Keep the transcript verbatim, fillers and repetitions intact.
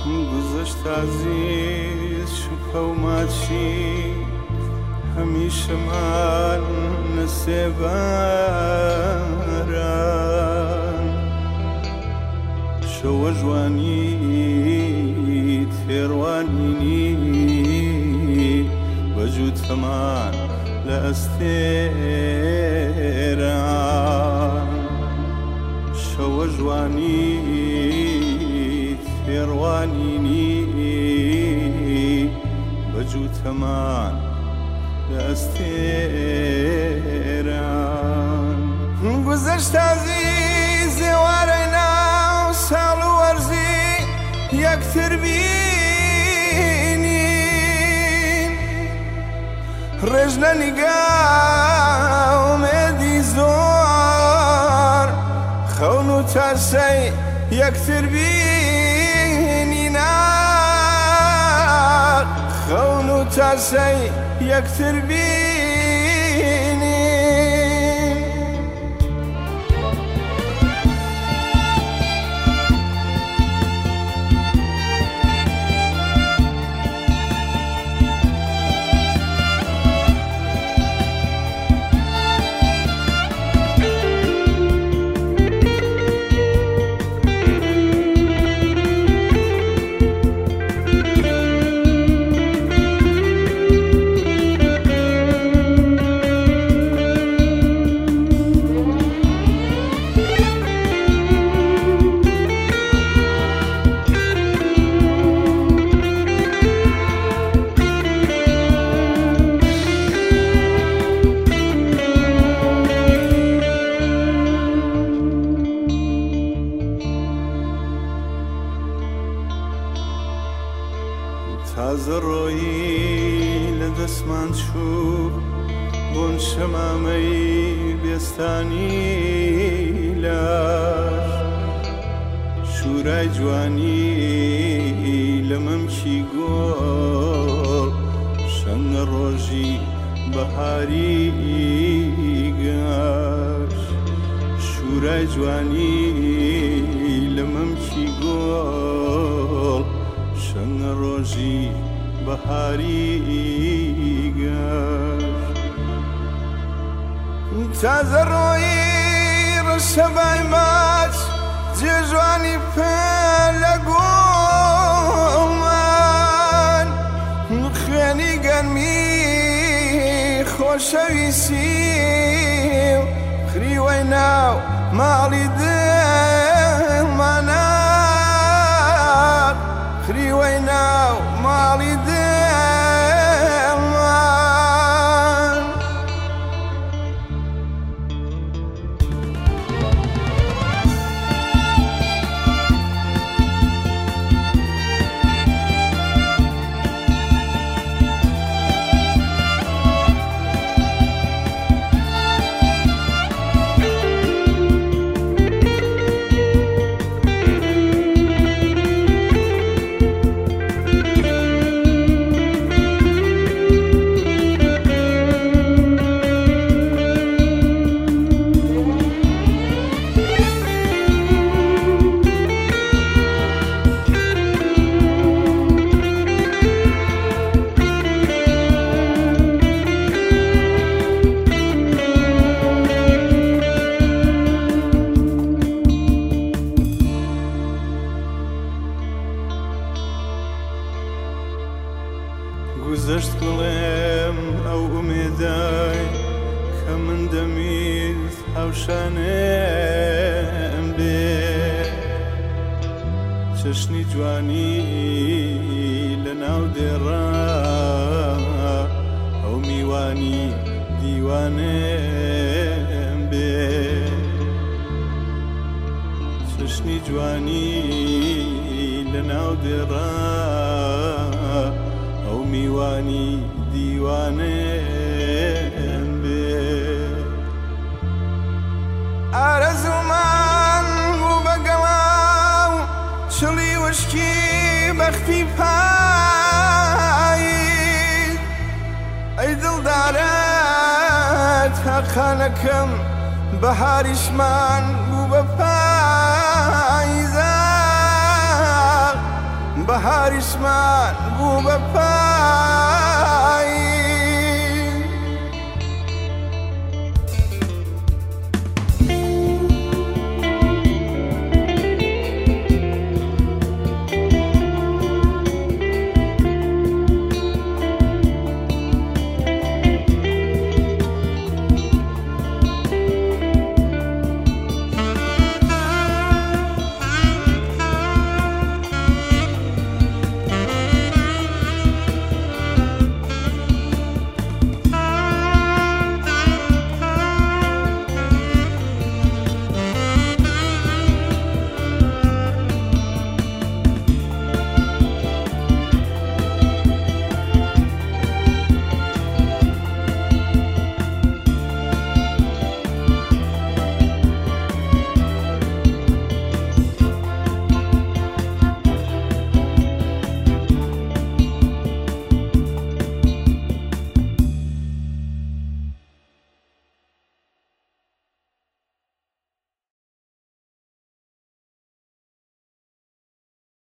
گذشت عزیز شوکە و ماچی هەمیشەمان نەسێباران شەوە جوانی تێڕوانینی بەجووتەمان لە ئەستێران شەوە جوانی تێڕوانینی بەجووتەمان لە ئەستێران گوزەشت عەزیز ئێوارەی ناو ساڵ و وەرزی یەکتر بینین ڕێژ لە نیگاو مێدی زۆر خەون و تاسەی یەکتر بینین خەون و تاسەی یەکتر بینین تازە ڕۆیی لە دەستمان چوو بۆن شەمامەی بێستانی لاش شورای جوانی لە مەمکی گۆڵ شەنگە ڕۆژی بەهاری گەش شورای جوانی لە مەمکی گۆڵ شەنگە ڕۆژی بەهاری گەشت تازە ڕۆیی ڕەشەبای ماچ جێژوانی پێ لە گۆڵمان خوێنی گەرمی خۆشەویستی و خریوەی ناو ماڵی دڵمانە خریوەی ناو ماڵی دڵمان گوزەشت گوڵێم ئەو ئومێدای کە من دەمید هاوشانێم بێ چەشنی جوانی لە ناو دێڕا ئەو میوانی دیوانێم بێ چەشنی جوانی لە ناو دێڕا ئەو میوانی دیوانێم بێ ئارەزومان بوو بەگەڵاو چڵی وشکی بەختی پایید ئەی دڵدارە تاقانەکەم بەهاریشمان بوو بە پاییزە بهار اسمان بوو بە پا